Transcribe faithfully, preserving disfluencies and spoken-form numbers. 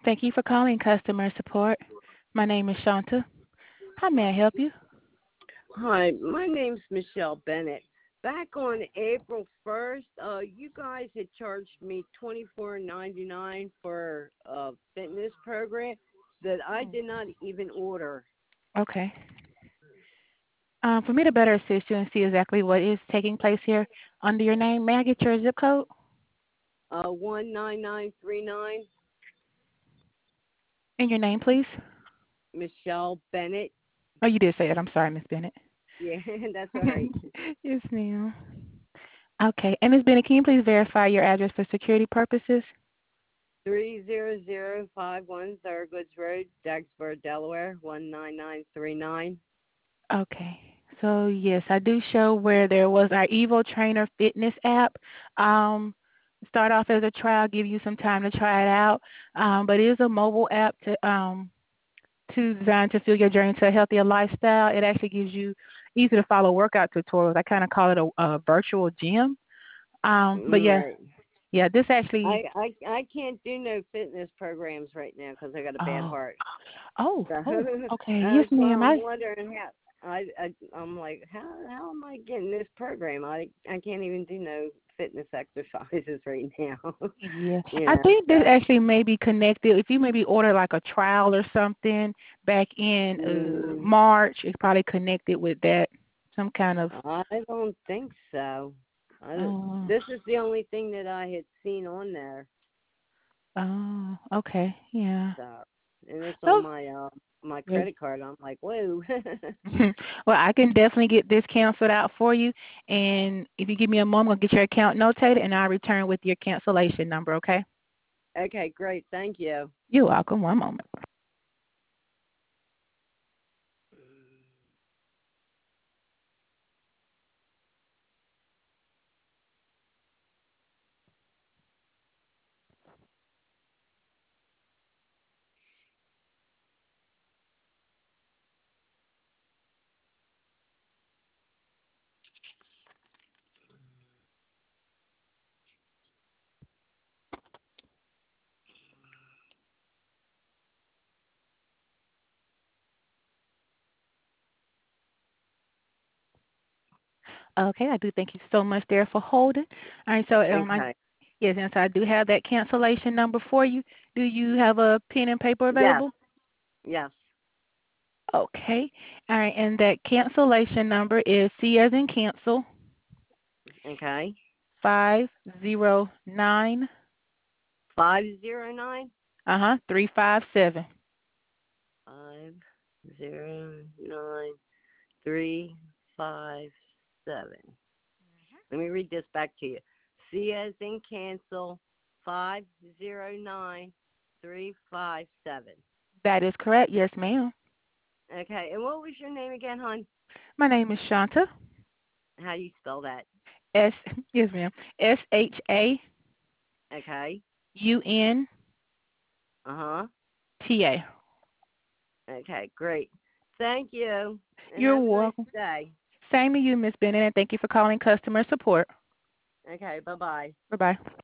Thank you for calling customer support. My name is Shanta. How may I help you? Hi, my name's Michelle Bennett. Back on April first, uh, you guys had charged me twenty-four ninety-nine for a fitness program that I did not even order. Okay. Um, for me to better assist you and see exactly what is taking place here under your name, may I get your zip code Uh, one nine nine three nine, and your name, please? Michelle Bennett. Oh, you did say it. I'm sorry, Miss Bennett. Yeah, that's all right. Yes, ma'am. Okay. And Miss Bennett, can you please verify your address for security purposes? Three zero zero five one Thurgoods Road, Dagsburg, Delaware, one nine nine three nine. Okay. So yes, I do show where there was our Evo Trainer Fitness app. Um, start off as a trial, give you some time to try it out. Um, but it is a mobile app to um to designed to fuel your journey to a healthier lifestyle. It actually gives you easy to follow workout tutorials. I kind of call it a, a virtual gym. Um, but yeah, Right. yeah, this actually. I, I I can't do no fitness programs right now because I got a bad Oh, heart. oh, So oh. Okay, yes, that's why ma'am. I'm I wondering how I, I I'm like how how am I getting this program? I I can't even do no fitness exercises right now. Yeah, you I know. think this So actually may be connected. If you maybe order like a trial or something back in uh, mm, March, it's probably connected with that. Some kind of. I don't think so. I don't- Oh, this is the only thing that I had seen on there. oh, okay, yeah. So and it's on So, my uh my yeah. credit card. I'm like whoa. Well, I can definitely get this canceled out for you. And if you give me a moment, I'll get your account notated, and I'll return with your cancellation number. Okay? Okay, great. Thank you. You're welcome. One moment. Okay, I do thank you so much there for holding. All right, so um, I Okay. yes, and so I do have that cancellation number for you. Do you have a pen and paper Yes. available? Yes. Okay. All right, and that cancellation number is C as in cancel Okay. five zero nine Five zero nine uh huh three five seven. five zero nine three five seven. Let me read this back to you. C as in cancel five zero nine three five seven. That is correct. Yes, ma'am. Okay. And what was your name again, hon? My name is Shanta. How do you spell that? S yes, ma'am. S H A Okay. U N Uh huh. T A. Okay. Great. Thank you. And You're have a nice welcome. day. Same to you, Miss Bennett, and thank you for calling customer support. Okay. Bye bye. Bye bye.